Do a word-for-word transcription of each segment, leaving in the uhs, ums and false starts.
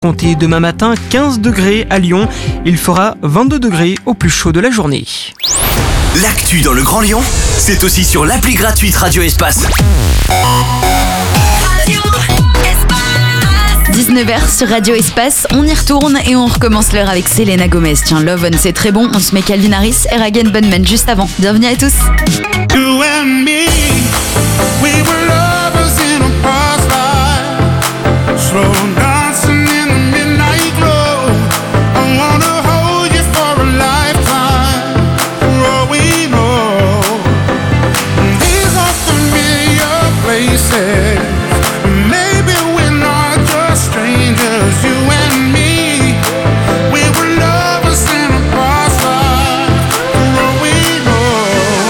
Comptez demain matin quinze degrés à Lyon, il fera vingt-deux degrés au plus chaud de la journée. L'actu dans le Grand Lyon, c'est aussi sur l'appli gratuite Radio Espace. dix-neuf heures sur Radio Espace, on y retourne et on recommence l'heure avec Selena Gomez. Tiens, Love On, c'est très bon, on se met Calvin Harris et Ragen Bunman juste avant. Bienvenue à tous. You and me, we were lovers in a past life, slow dancing in the midnight glow. I wanna hold you for a lifetime, for all we know. These are familiar places, maybe we're not just strangers. You and me, we were lovers in a past life, for all we know.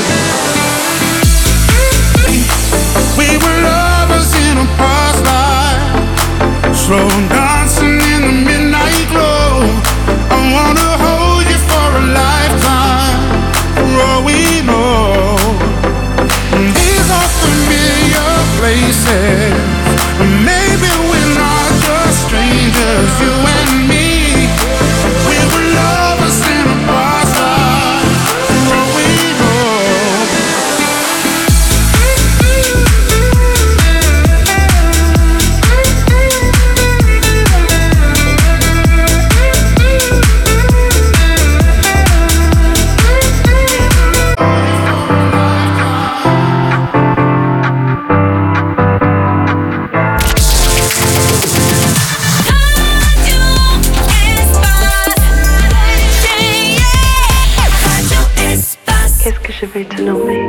We were lovers in a past life, slow dancing in the midnight glow. I wanna hold you for a lifetime, for all we know. These are familiar places, maybe we're not just strangers. You and me, we were lovers in a past life, for all we know. Qu'est-ce que je vais te nommer?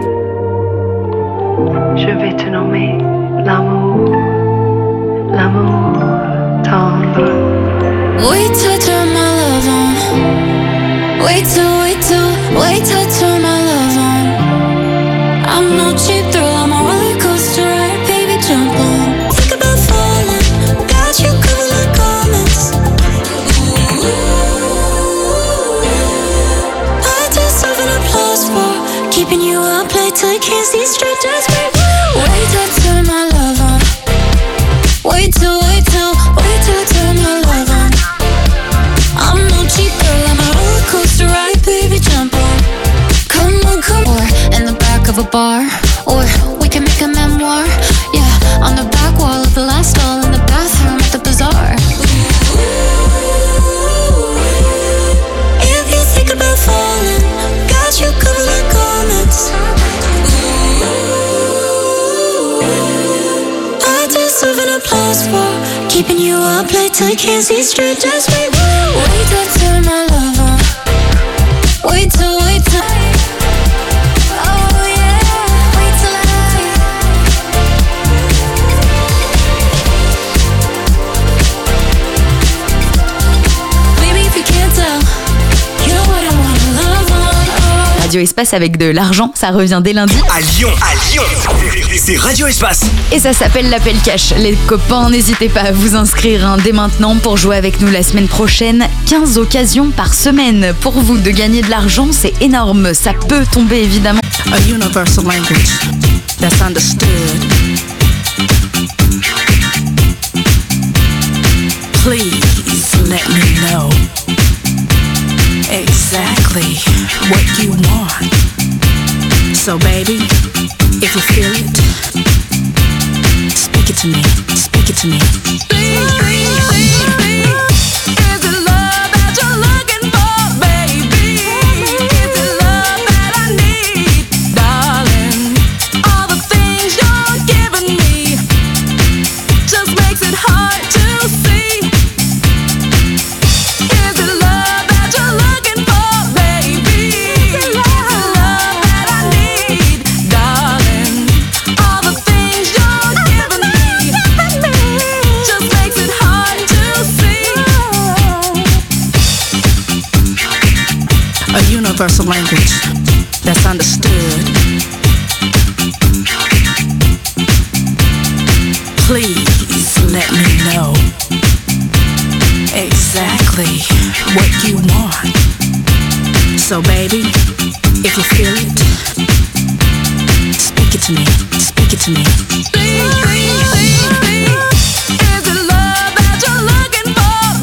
Je vais te nommer l'amour, l'amour tendre. Wait till I turn my love on. Wait till, wait till, wait till I turn my love on. I'm no cheap thrill, I'm a roller coaster ride, baby, jump on. Think about falling, got you covered like garments. I deserve an applause for keeping you up late till you can't see straight, just wait. Wait till I turn my love on. Wait till, wait till, wait till I turn my love on. I'm no cheap girl, I'm a roller coaster ride, baby, jump on. Come on, come on. Or in the back of a bar, or we can make a memoir. Yeah, on the back wall of the last stall in the bathroom at the bazaar. If you think about falling, got you covered like garments. I deserve an applause for keeping you up late till you can't see straight. Just wait, wait till I turn my love on. Wait till, wait till. Oh yeah, wait till I. Baby, if you can't tell, you know what I wanna love on. Radio Espace avec de l'argent, ça revient dès lundi. À Lyon, à Lyon, c'est Radio Espace. Et ça s'appelle l'appel cash. Les copains, n'hésitez pas à vous inscrire hein, dès maintenant pour jouer avec nous la semaine prochaine. quinze occasions par semaine pour vous de gagner de l'argent, c'est énorme. Ça peut tomber évidemment. A universal language that's understood. Please let me know exactly what you want. So baby, if you feel it, speak it to me, speak it to me. Universal language that's understood. Please let me know exactly what you want. So baby, if you feel it, speak it to me, speak it to me. Is it love that you're looking for?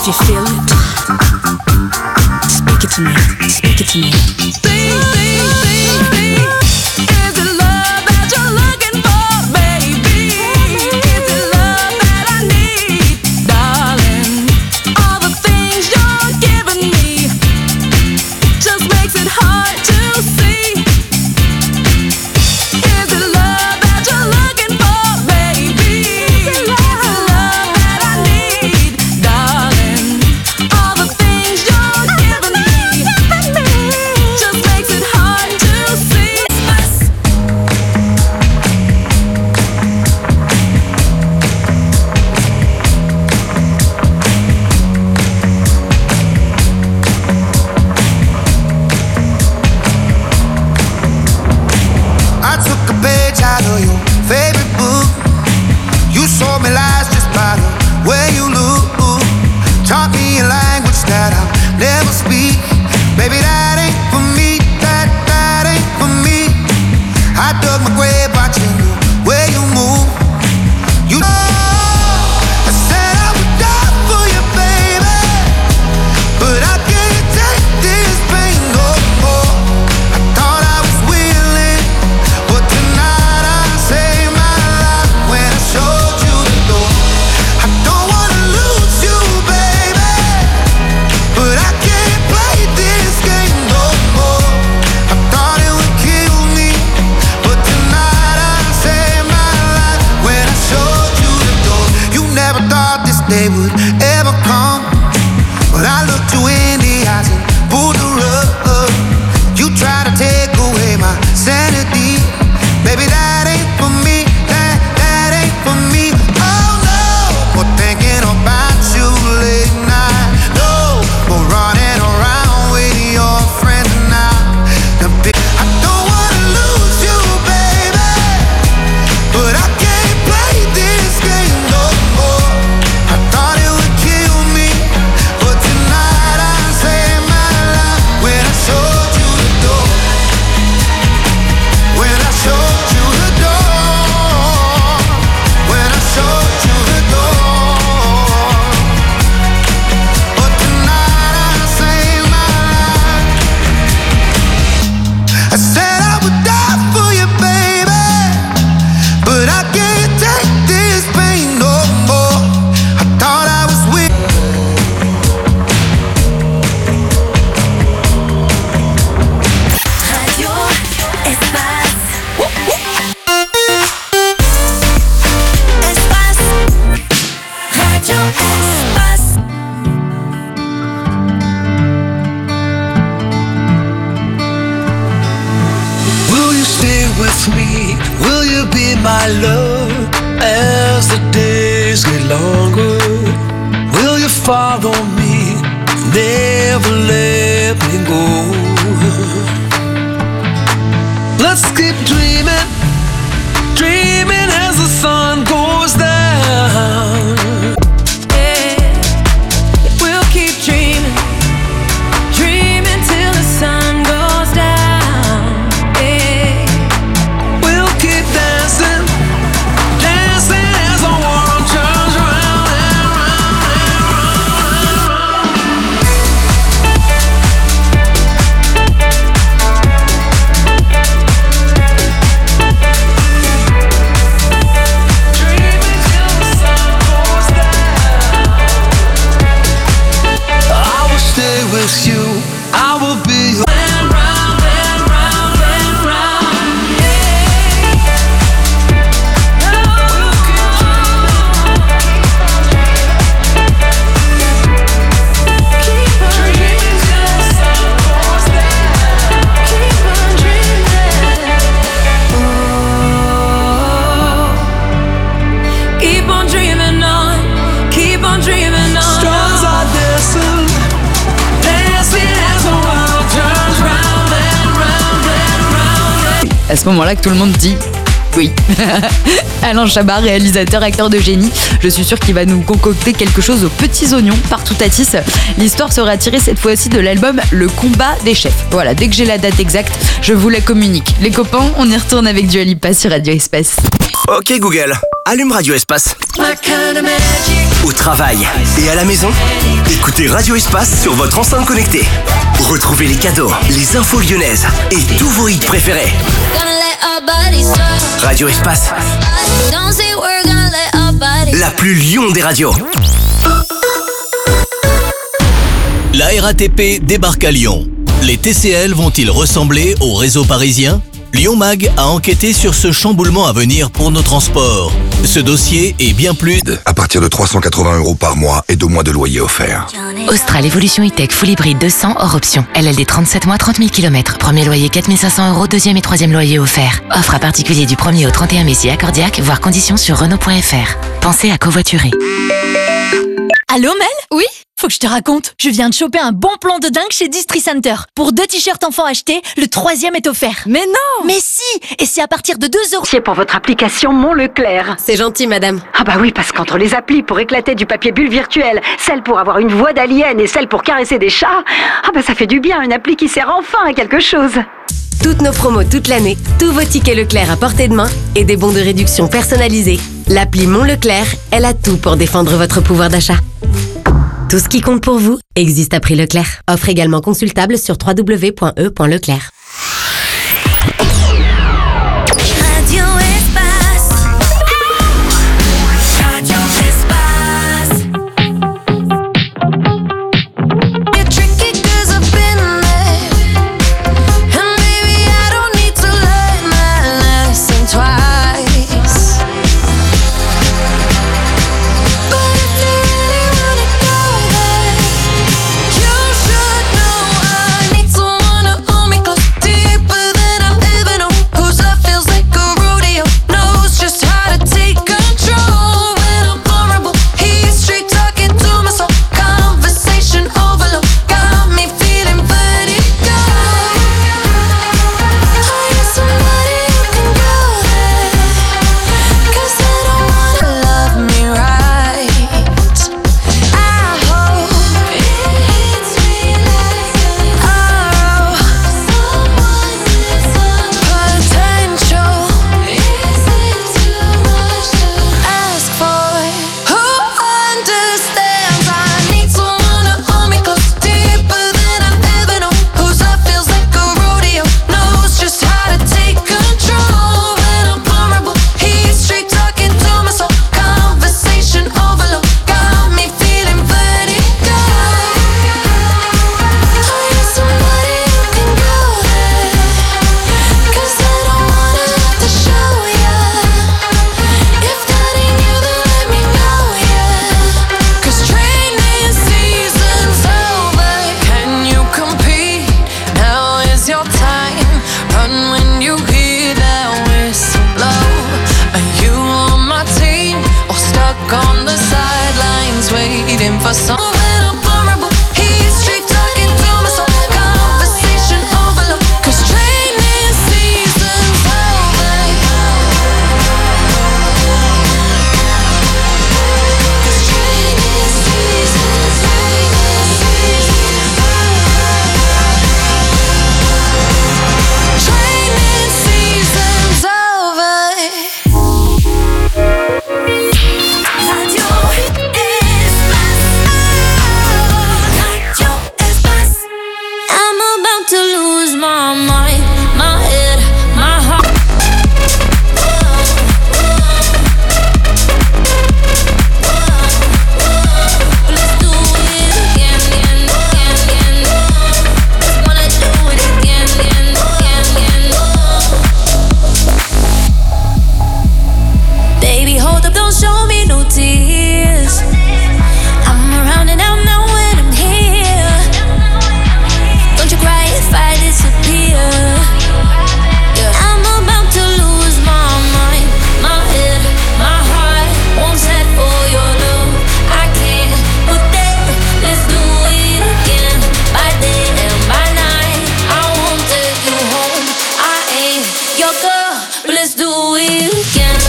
you feel it? Speak it to me, speak it to me. They would ever come, but I looked you in the eyes and pulled the rug. You try to take away my sanity, baby. That ain't for me. That that ain't for me. Oh no, more thinking about you late night. No, more running around with your friends now. I don't wanna lose you, baby, but I can't play this game no more. Will you be my love as the days get longer? Will you follow me, never let me go? Let's keep dreaming, dreaming as the sun goes down. Yeah, we'll keep dreaming, dreaming till the sun goes down. Yeah. We'll keep dancing, dancing as the world turns round and round and round. Dreaming till the sun goes down. I will stay with you, I will be your And round and round and round. Keep on dreaming till the sun goes down. Keep on dreaming. Oh, keep on dreaming on. Keep on dreaming on. stars are dancing, dancing as the world turns round and round and round. À ce moment-là que tout le monde dit oui. Alain Chabat, réalisateur, acteur de génie. Je suis sûre qu'il va nous concocter quelque chose aux petits oignons partout à Tisse. L'histoire sera tirée cette fois-ci de l'album Le Combat des Chefs. Voilà, dès que j'ai la date exacte, je vous la communique. Les copains, on y retourne avec Dua Lipa sur Radio Espace. Ok Google, allume Radio Espace. Au travail et à la maison, écoutez Radio Espace sur votre enceinte connectée. Retrouvez les cadeaux, les infos lyonnaises et tous vos hits préférés. Radio Espace, la plus Lyon des radios. La R A T P débarque à Lyon. Les T C L vont-ils ressembler au réseau parisien ? Lyon Mag a enquêté sur ce chamboulement à venir pour nos transports. Ce dossier est bien plus... À partir de trois cent quatre-vingts euros par mois et deux mois de loyer offert. Austral Evolution E-Tech Full Hybrid deux cents hors option. L L D trente-sept mois, trente mille kilomètres. Premier loyer quatre mille cinq cents euros, deuxième et troisième loyer offert. Offre à particulier du premier au trente et un mai si accordiaque, voire conditions sur Renault point F R. Pensez à covoiturer. Allô Mel ? Oui ? Faut que je te raconte, je viens de choper un bon plan de dingue chez Distri Center. Pour deux t-shirts enfants achetés, le troisième est offert. Mais non ! Mais si ! Et c'est à partir de deux euros. C'est pour votre application Mon Leclerc. C'est gentil, madame. Ah bah oui, parce qu'entre les applis pour éclater du papier bulle virtuel, celle pour avoir une voix d'alien et celle pour caresser des chats, ah bah ça fait du bien, une appli qui sert enfin à quelque chose. Toutes nos promos toute l'année, tous vos tickets Leclerc à portée de main et des bons de réduction personnalisés. L'appli Mon Leclerc, elle a tout pour défendre votre pouvoir d'achat. Tout ce qui compte pour vous existe à prix Leclerc. Offre également consultable sur w w w point e point leclerc. Radio Espace. Radio Espace. You're tricky 'cause I've been there. And maybe I don't need to learn that lesson twice. But if you really wanna go there, you should know I need someone to hold me close, deeper than I've ever known. Whose love feels like a rodeo, knows just how to take control when I'm vulnerable. He's straight talking to my soul, conversation overload, got me feeling vertigo. I need somebody who can go there, 'cause I don't wanna love me right. I hope it hits me like an arrow. Someone with some potential. Is it too much to ask for? Who understands? I need someone to hold me close, deeper than I've ever known. Whose love feels like a rodeo, knows just how to take control when I'm vulnerable. He's straight talking to my soul, conversation overload, got me feeling vertigo. I need somebody who can go there, 'cause I don't wanna have to show ya. If that ain't you, then let me know ya. 'Cause training season's over. Can you compete? Now is your time. Run when you hear that whistle blow. Are you on my team or stuck on the sidelines waiting for some? When I'm vulnerable, he's straight talking to my soul, conversation overload. 'Cause training season's over. 'Cause training season's Training season's over. Radio Espace. Radio Espace. I'm about to lose my mind, my head, my heart. Let's do it again, again, again, again. Just wanna do it again, again, again, again. Baby, hold up, don't show me no tears. I'm around and I'm not when I'm here. Don't you cry if I disappear. Yeah. I'm about to lose my mind, my head, my heart won't set for your love. I can't put that. Let's do it again, by day and by night. I won't take you home. I ain't your girl, but let's do it again.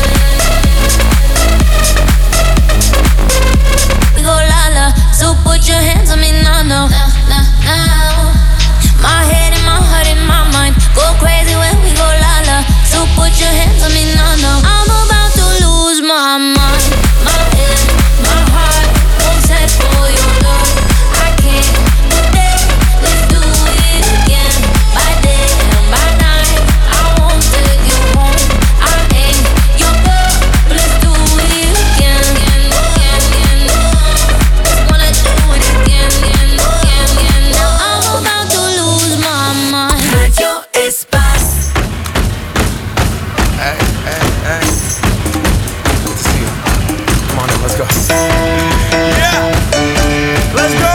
We go la la, so put your hands on me now, now, now, now. My head and my heart and my mind go crazy when we go la la, so put your hands on me now, now. I'm about hey. Good to see you. Come on in, let's go. Yeah! Let's go!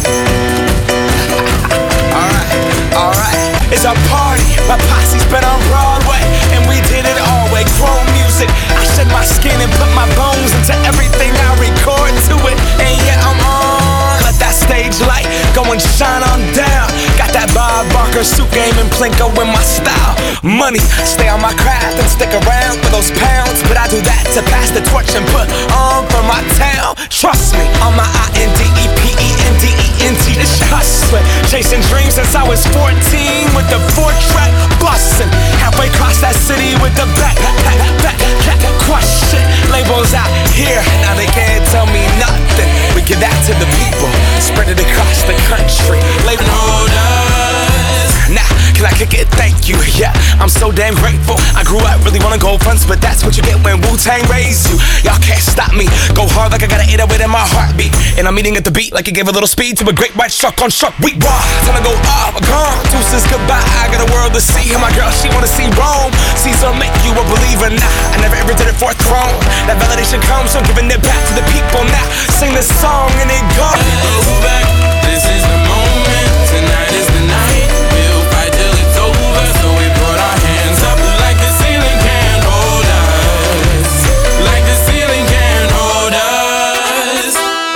Alright, alright. It's a party. My posse's been on Broadway, and we did it all way. Chrome music. I shed my skin and put my bones into everything I record to it. And yeah, I'm on. Let that stage light go and shine on down. Got that Bob Barker suit game and Plinko in my style. Money, stay on my craft and stick around for those pounds. But I do that to pass the torch and put on for my town. Trust me, on my I N D E P E N D E N T. This shit hustling. Chasing dreams since I was fourteen with the four track bustin'. Halfway across that city with the back, back, back, back, crush shit. Labels out here, now they can't tell me nothing. We give that to the people, spread it across the country. Label holders, nah, can I kick it? Thank you, yeah, I'm so damn grateful. I grew up really wanna go fronts, but that's what you get when Wu-Tang raised you. Y'all can't stop me, go hard like I got an eight oh eight in my heartbeat. And I'm eating at the beat like it gave a little speed to a great white shark on shark. We raw, time to go off, gone, deuces goodbye. I got a world to see, and my girl, she wanna see Rome. Caesar make you a believer, nah, I never ever did it for a throne. That validation comes from giving it back to the people. Now sing this song and it goes back. This is the moment, tonight is the night. We'll fight till it's over, so we put our hands up like the ceiling can't hold us. Like the ceiling can't hold us.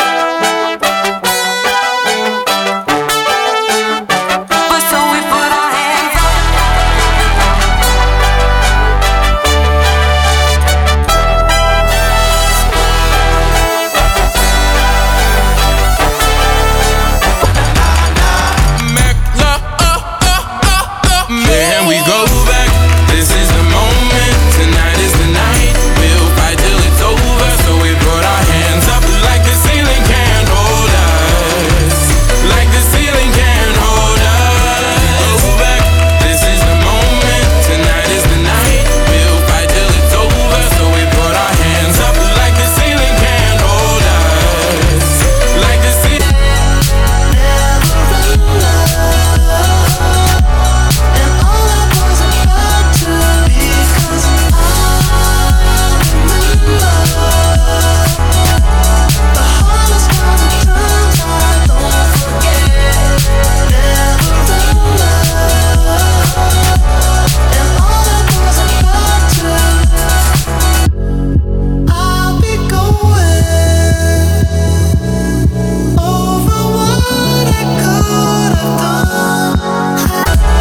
But so we put our hands up. Then we go back. This is the moment. Tonight is the night. We'll fight till it's over. So we put our hands up like the ceiling can't hold us. Like the ceiling can't hold us. Go back. This is the moment. Tonight is the night. We'll fight till it's over. So we put our hands up like the ceiling can't hold us. Like the ceiling. I'll be going over what I could have done.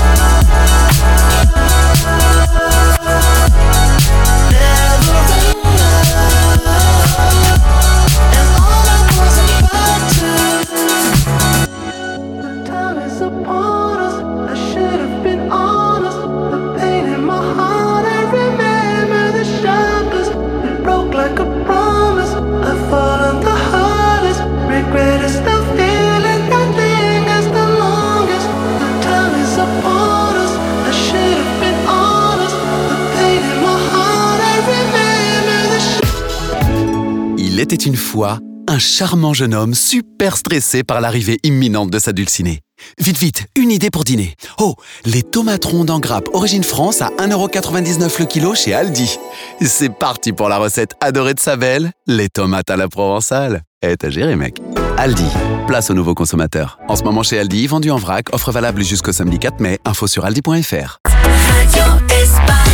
And all I was about to. The time is upon us. I should have been honest. The pain in my heart, I remember the sharpest. It broke like a promise. I've fallen the hardest. Regret is the feeling that lingers the longest. The time is upon us. I should have been honest. The pain in my heart, I remember the sh- Il était une fois un charmant jeune homme super stressé par l'arrivée imminente de sa dulcinée. Vite, vite, une idée pour dîner. Oh, les tomates rondes en grappe Origine France à un euro quatre-vingt-dix-neuf le kilo chez Aldi. C'est parti pour la recette adorée de sa belle, les tomates à la provençale. Eh, t'as géré, mec. Aldi, place aux nouveaux consommateurs. En ce moment chez Aldi, vendu en vrac, offre valable jusqu'au samedi quatre mai. Info sur aldi point f r. Radio Espace.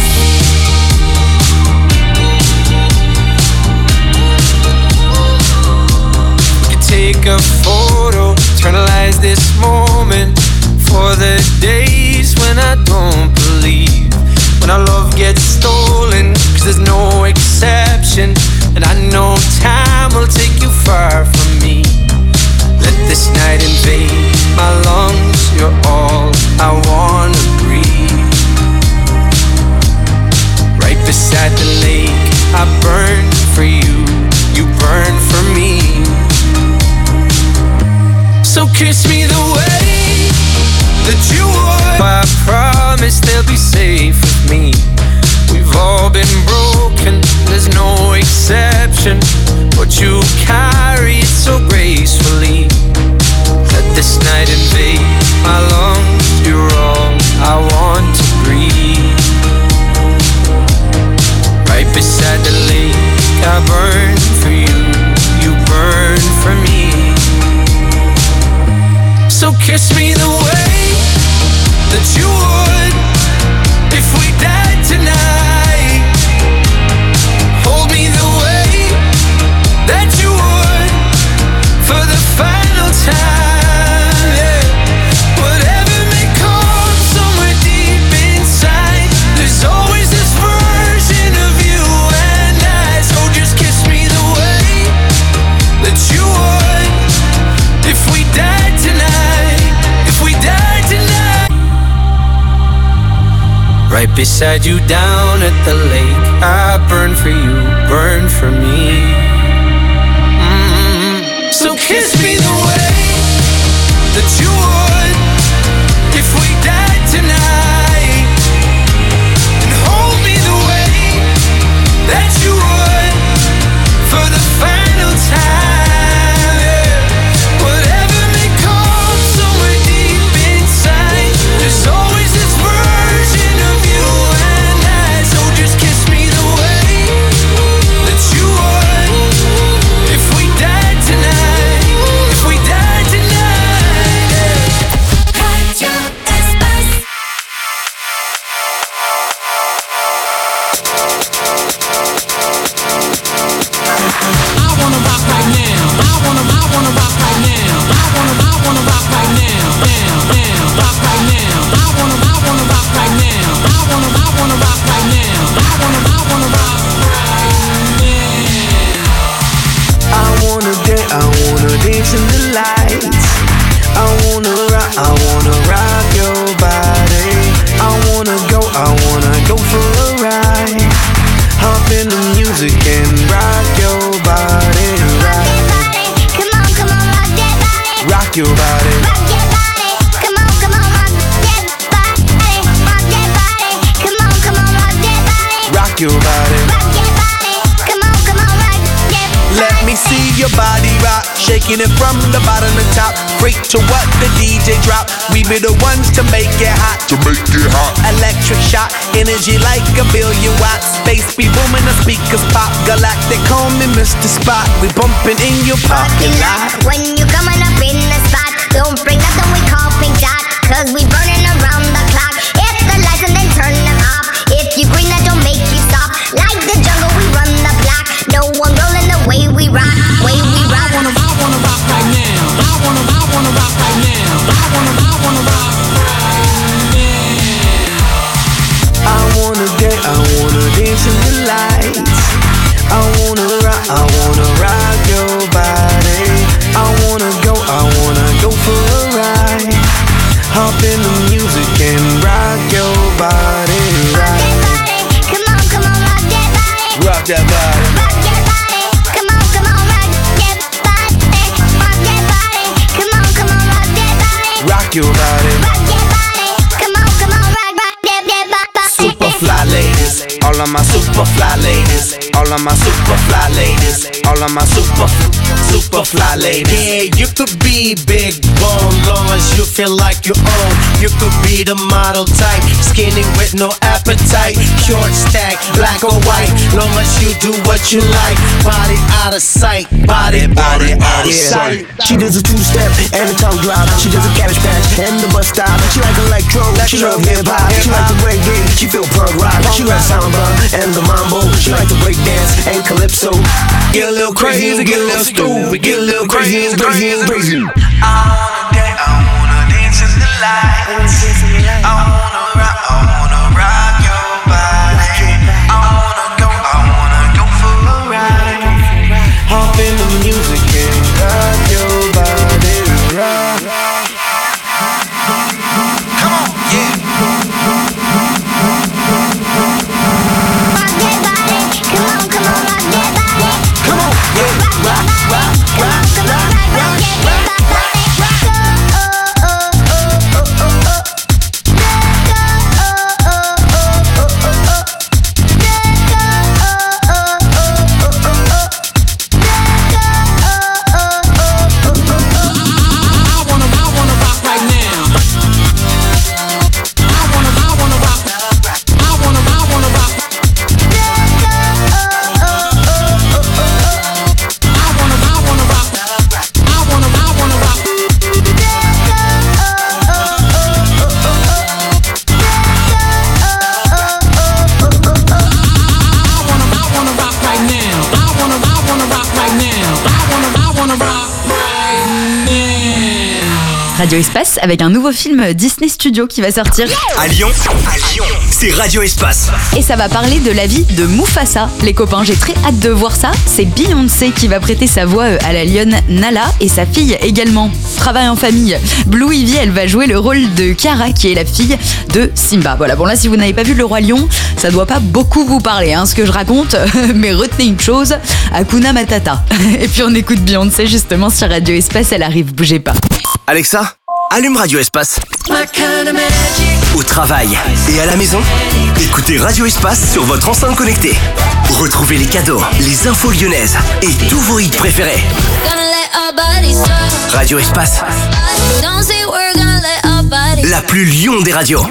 Take a photo, eternalize this moment for the days when I don't believe, when our love gets stolen, cause there's no exception, and I know time will take you far from me. Let this night invade my lungs, you're all I wanna breathe. Right beside the lake, I burn for you, you burn for me. So kiss me the way that you would. I promise they'll be safe with me. We've all been broken, there's no exception, but you carry it so gracefully. Let this night invade my lungs, you're all I want to breathe. beside you down at the lake. I burn for you, burn for me. Mm-hmm. So kiss me the way that you would if we died tonight, and hold me the way that you would for the final time. Yeah. Whatever may come somewhere deep inside, there's always this version of you and I. So just kiss me the way that you would if we died tonight, if we died tonight. Yeah. Radio Espace. I wanna rock right now. I wanna, I wanna rock right now. I wanna, I wanna rock right now. Now, now, rock right now. I wanna, I wanna rock right now. I wanna, I wanna rock right now. I wanna, I wanna rock right now. I wanna dance, I wanna dance in the lights. I wanna rock, I wanna rock your body. I wanna go, I wanna go for a ride. Hop in the music and rock your body. Rock, Come on, come on, rock that body. rock your body. Rock that body. Come on, come on, rock that body. Rock that body. Come on, come on, rock that body. Rock your body. Rock that body. Come on, come on, rock that body. Let me see your body rock, shaking it from the bottom to top. Freak to what the D J drop. We be the ones to make it hot. To make it hot. Electric shock, energy like a billion watts. Space be booming, the speakers pop. Galactic, call me Mister Spot. We bumping in your parking lot. When you coming up in the spot, don't bring nothing we call pink dot, cause we burning around the clock. Hit the lights and then turn them off. If you green, that don't make you stop. Like the jungle, we run the block. No one rolling the way we rock, way we rock. I wanna, I wanna rock right now. I wanna, I wanna rock right now. I wanna, I wanna rock right now. I wanna dance, I wanna dance in the lights. I wanna rock, I wanna rock your body. I wanna go, I wanna go for a ride. Hop in the music and rock your body. Rock, Come on, come on, rock that body. rock that body. Rock that body. Come on, come on, rock that body. Rock that body. Come on, come on, rock that body. Rock your body. Rock that body. Come on, come on, rock, rock that, that body. Super fly ladies, all of my super fly ladies, all of my super fly ladies, all of my super, super fly ladies. Yeah, you could be big bone, long as you feel like you own. You could be the model type, skinny with no appetite, short stack, black or white, long as you do what you like. Body out of sight, body, body out of sight. She does a two-step and a tongue drop. She does a cabbage patch and the bus stop. She like electro, she love hip-hop. She like the reggae, she feel punk rock. She like samba and the mambo. She like to break dance and calypso. Get a little crazy, get a little stupid, get a little crazy and crazy and crazy. I wanna dance, I wanna dance in the lights. I wanna rock, I wanna rock your body. I wanna go, I wanna go for a ride. Hop in the music and rock your body. Rock. Come on, yeah. Rock that body. Come on, come on, rock that body. Come on, yeah. Rock that body. Come on, come on, rock, rock that body. Rock that Radio Espace avec un nouveau film Disney Studio qui va sortir. À Lyon, à Lyon, c'est Radio Espace. Et ça va parler de la vie de Mufasa. Les copains, j'ai très hâte de voir ça. C'est Beyoncé qui va prêter sa voix à la lionne Nala et sa fille également. Travail en famille. Blue Ivy, elle va jouer le rôle de Kiara qui est la fille de Simba. Voilà, bon là si vous n'avez pas vu Le Roi Lion, ça doit pas beaucoup vous parler hein, ce que je raconte, mais retenez une chose, Hakuna Matata. Et puis on écoute Beyoncé justement sur Radio Espace, elle arrive, bougez pas. Alexa, allume Radio Espace. Au travail et à la maison, écoutez Radio Espace sur votre enceinte connectée. Retrouvez les cadeaux, les infos lyonnaises et tous vos hits préférés. Radio Espace, la plus Lyon des radios.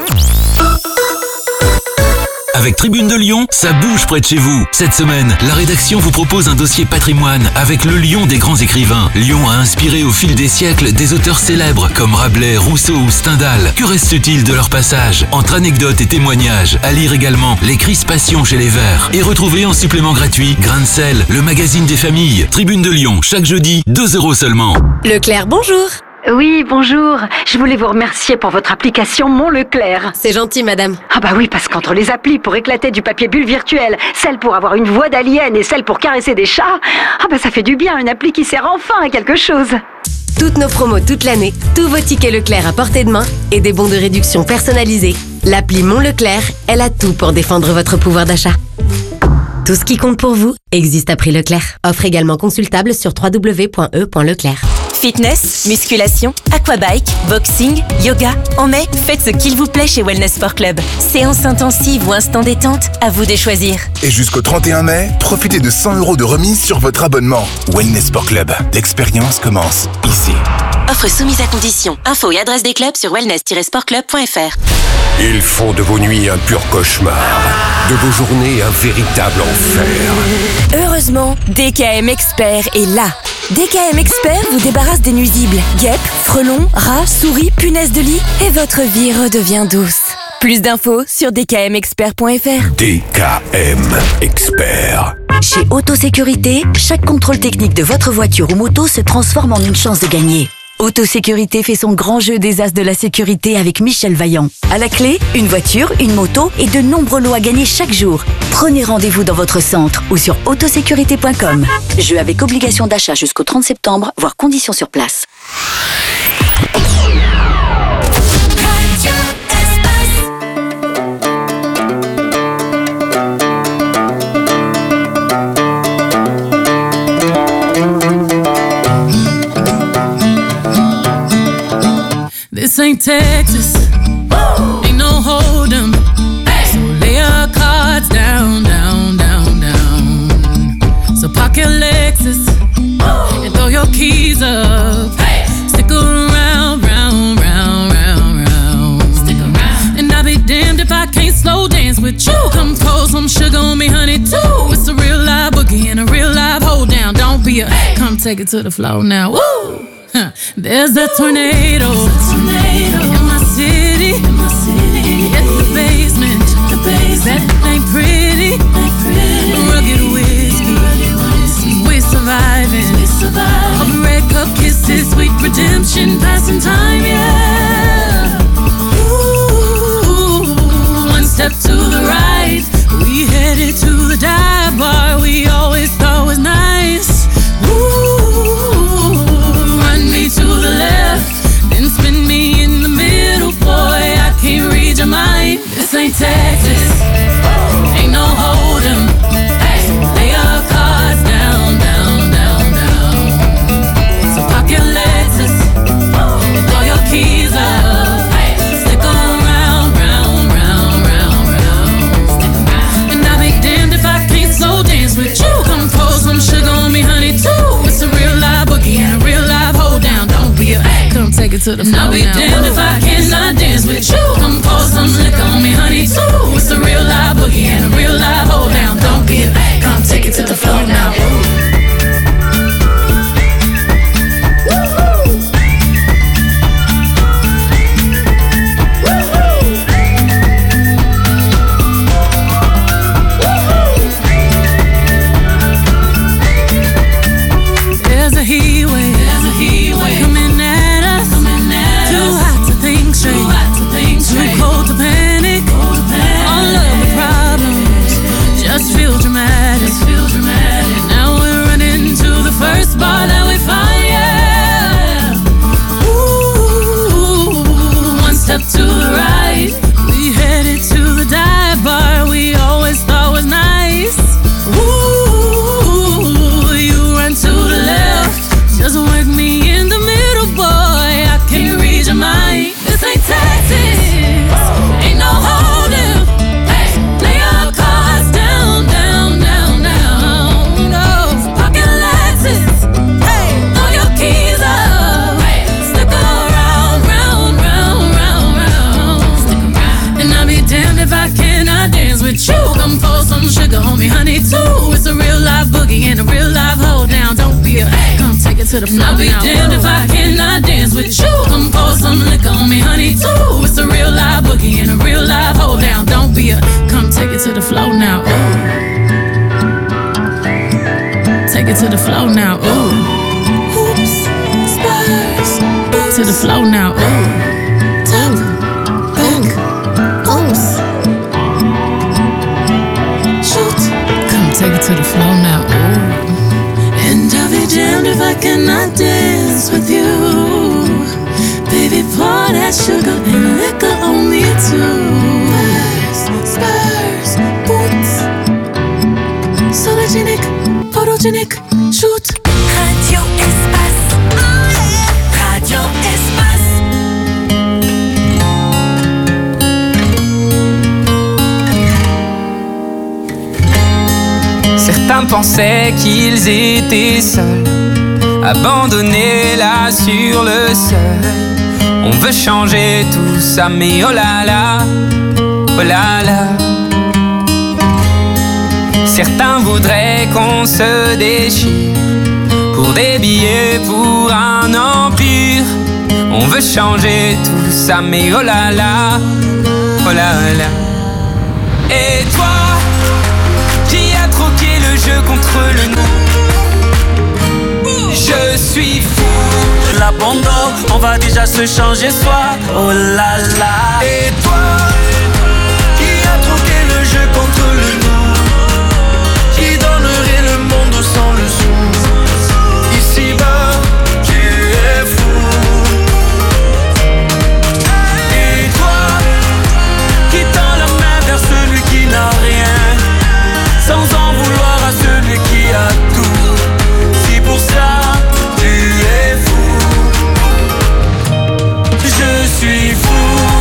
Avec Tribune de Lyon, ça bouge près de chez vous. Cette semaine, la rédaction vous propose un dossier patrimoine avec le Lyon des grands écrivains. Lyon a inspiré au fil des siècles des auteurs célèbres comme Rabelais, Rousseau ou Stendhal. Que reste-t-il de leur passage? Entre anecdotes et témoignages, à lire également Les Crispations chez les Verts. Et retrouvez en supplément gratuit Grain de sel, le magazine des familles. Tribune de Lyon, chaque jeudi, deux euros seulement. Leclerc, bonjour. Oui, bonjour. Je voulais vous remercier pour votre application Mon Leclerc. C'est gentil, madame. Ah bah oui, parce qu'entre les applis pour éclater du papier bulle virtuel, celle pour avoir une voix d'alien et celle pour caresser des chats, ah bah ça fait du bien, une appli qui sert enfin à quelque chose. Toutes nos promos toute l'année, tous vos tickets Leclerc à portée de main et des bons de réduction personnalisés. L'appli Mon Leclerc, elle a tout pour défendre votre pouvoir d'achat. Tout ce qui compte pour vous existe à prix Leclerc. Offre également consultable sur w w w point e point leclerc. Fitness, musculation, aquabike, boxing, yoga. En mai, faites ce qu'il vous plaît chez Wellness Sport Club. Séance intensive ou instant détente, à vous de choisir. Et jusqu'au trente et un mai, profitez de cent euros de remise sur votre abonnement. Wellness Sport Club, l'expérience commence ici. Offre soumise à condition. Info et adresse des clubs sur wellness tiret sport club point f r. Ils font de vos nuits un pur cauchemar, de vos journées un véritable enfer. Heureusement, D K M Expert est là. D K M Expert vous débarrasse des nuisibles, guêpes, frelons, rats, souris, punaises de lit et votre vie redevient douce. Plus d'infos sur d k m expert point f r. D K M Expert. Chez Autosécurité, chaque contrôle technique de votre voiture ou moto se transforme en une chance de gagner. Autosécurité fait son grand jeu des as de la sécurité avec Michel Vaillant. À la clé, une voiture, une moto et de nombreux lots à gagner chaque jour. Prenez rendez-vous dans votre centre ou sur autosécurité point com. Jeu avec obligation d'achat jusqu'au trente septembre, voire conditions sur place. This ain't Texas, ain't no hold'em. So lay your cards down, down, down, down. So park your Lexus and throw your keys up. Stick around, round, round, round, round. Stick around. And I'll be damned if I can't slow dance with you. Come pour some sugar on me, honey, too. It's a real live boogie and a real live hold down. Don't be a, come take it to the floor now. Woo! Huh. There's a tornado, tornado in my city, in my city. At the basement, the basement. That ain't pretty, ain't pretty. Rugged whiskey, rugged whiskey. We're surviving, we're surviving. Of red cup kisses, sweet redemption, passing time, yeah. Ooh, one step to the right, we headed to the dive bar we always thought was nice. Ooh. To the left, then spin me in the middle, boy, I can't read your mind. This ain't Texas, ain't no hold'em. Lay your cards down, down, down, down. So pop your Lexus and throw your keys up. Stick around, round, round, round, round. And I'll be damned if I can't slow dance with you. Come pour some sugar on me, honey, too. It's a real live boogie and a real live hold down. Don't be a, come take it to the floor. I'll be damned if I cannot dance with you. Come pour some liquor on me, honey, too. It's a real live boogie and a real live hold down. Don't be a, come take it to the floor now. There's a heat wave, there's a heat wave coming at us, coming at be a, come take it to the floor. I'll be damned if I cannot dance with you. Come pour some liquor on me, honey, too. It's a real live boogie and a real live hold down. Don't be a, come take it to the floor now. Ooh. Take it to the floor now. Ooh. Hoops, spurs, boots. To the floor now. Ooh. Top, back, oops. Shoot. Come take it to the floor now. Ooh. And I'll be damned if I cannot dance with you. Baby, pour that sugar and liquor on me too. Spurs, spurs, boots. Sologenic, photogenic, shoot. Radio Espace. Radio Espace. Certains pensaient qu'ils étaient seuls, abandonnés là sur le sol. On veut changer tout ça, mais oh là là, oh là là. Certains voudraient qu'on se déchire pour des billets, pour un empire. On veut changer tout ça, mais oh là là, oh là là. Et toi, qui a troqué le jeu contre le nous? Je suis fou. La bande, on va déjà se changer soi. Oh là là. Et toi, qui a troqué le jeu contre le nous? Qui donnerait le monde sans le sou? Ici-bas, tu es fou. Et toi, qui tend la main vers celui qui n'a rien, sans en vouloir à celui qui a tout. Si pour ça, tu es fou. Je suis fou.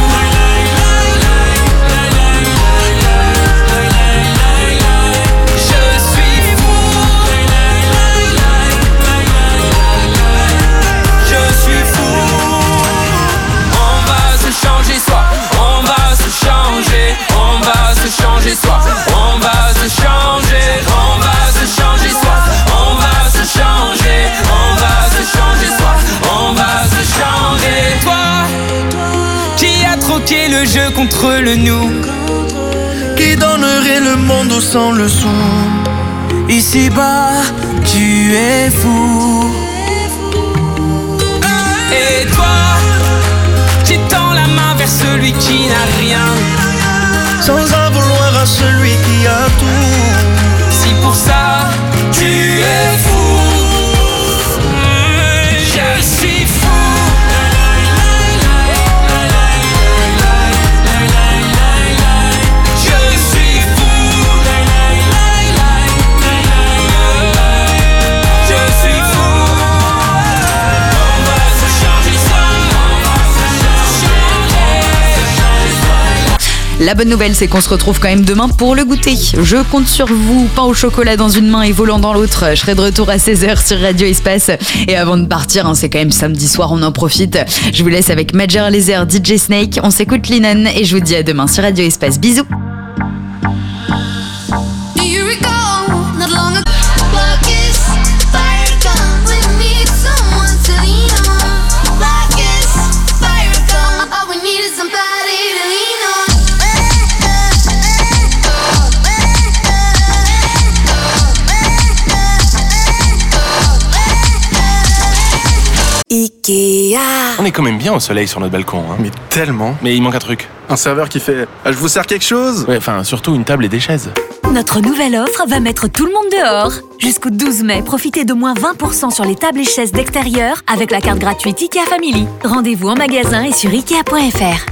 Changer soi, on va se changer, on va se changer soi, on va se changer, on va se changer soi, on va se changer. Toi, qui a troqué le jeu contre le nous, qui donnerait le monde au sang le son. Ici-bas, tu es fou. Et toi, qui tend la main vers celui qui n'a rien, sans en vouloir à celui qui a tout. Si pour ça, tu es fou. Je suis fou. Je suis fou. Je suis fou. On va se changer ça. La bonne nouvelle, c'est qu'on se retrouve quand même demain pour le goûter. Je compte sur vous, pain au chocolat dans une main et volant dans l'autre. Je serai de retour à seize heures sur Radio Espace. Et avant de partir, hein, c'est quand même samedi soir, on en profite. Je vous laisse avec Major Lazer, D J Snake. On s'écoute Linen et je vous dis à demain sur Radio Espace. Bisous. Ikea. On est quand même bien au soleil sur notre balcon, hein. Mais tellement. Mais il manque un truc. Un serveur qui fait ah, « Je vous sers quelque chose ?» Ouais, enfin, surtout une table et des chaises. Notre nouvelle offre va mettre tout le monde dehors. Jusqu'au douze mai, profitez de moins vingt pour cent sur les tables et chaises d'extérieur avec la carte gratuite Ikea Family. Rendez-vous en magasin et sur ikea point f r.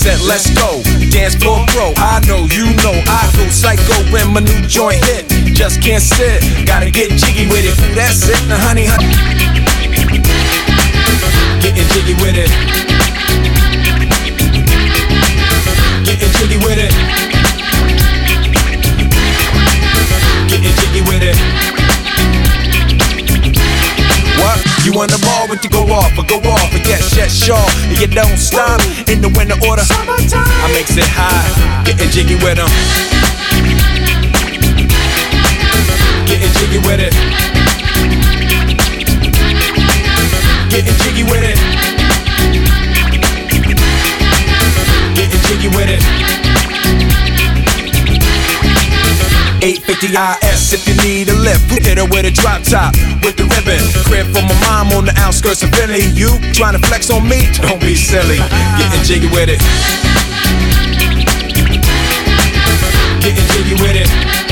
said, let's go. Dance floor pro, I know, you know, I go psycho when my new joint hit. Just can't sit, gotta get jiggy with it. That's it, now honey, honey. Getting jiggy with it. Getting jiggy with it. Getting jiggy with it. What? You on the ball when you go off, or go off, and yes, yes, sure. And you don't stop in the winter order. I makes it high, getting jiggy with them. Getting jiggy with it. Getting jiggy with it. Getting jiggy with it. eight fifty I S if you need a lift. Hit her with a drop top with the ribbon. Crib for my mom on the outskirts of Philly. You trying to flex on me? Don't be silly. Getting jiggy with it. Getting jiggy with it.